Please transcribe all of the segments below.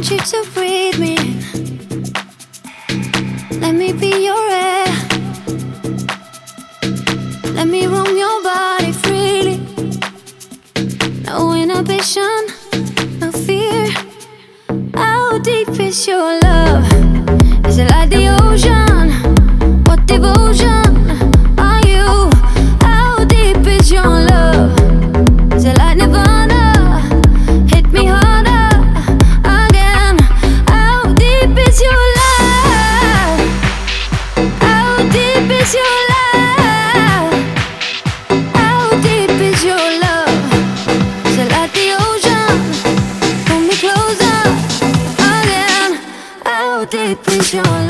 want you to breathe me. Let me be your air. Let me roam your body freely. No inhibition, no fear. How deep is your love? Is it like the ocean? What devotion are you? How deep is your love? Is it like Nirvana? Hit me harder again. How deep is your love? How deep is your love? How deep is your love? Is it like the ocean? Pull me closer again. How deep is your love?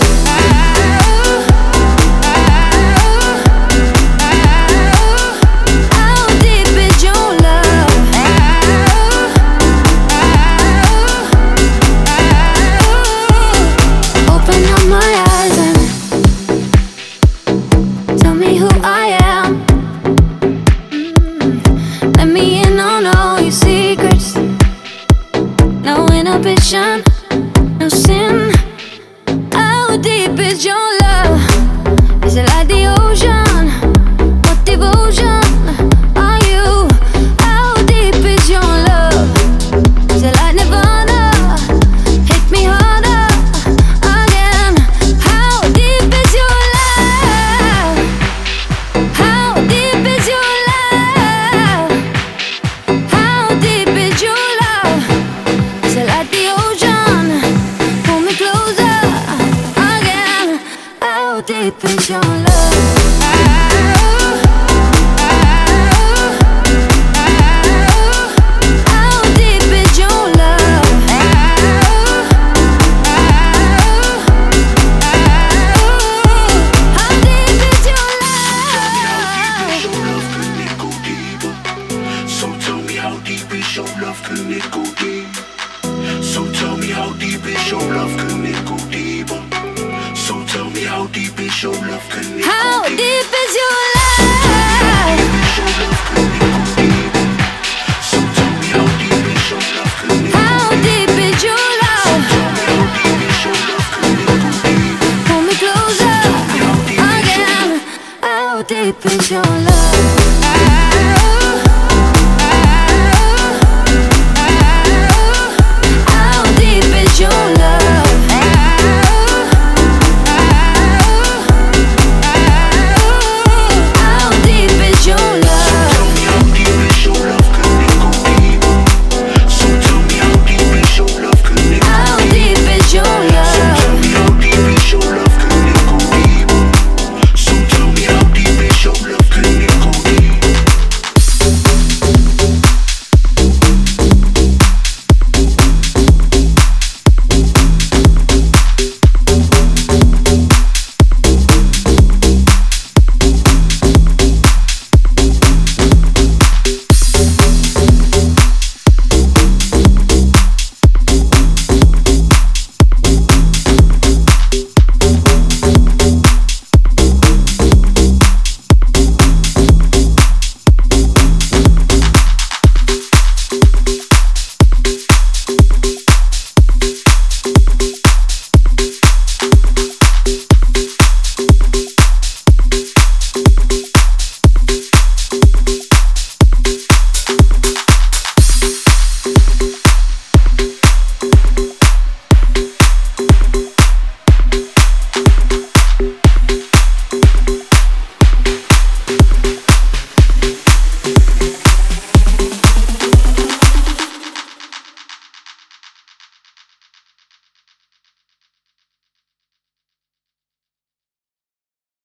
No sin. How deep is your love? Is it like the ocean? What devotion are you? How deep is your love? Is it like Nirvana? Hit me harder again. How deep is your love? How deep is your love? How deep is your love? Is it like the ocean? Pull me closer again. How deep is your love? How deep is your love? How deep is your love? So tell me how deep is your love? Can it go deeper?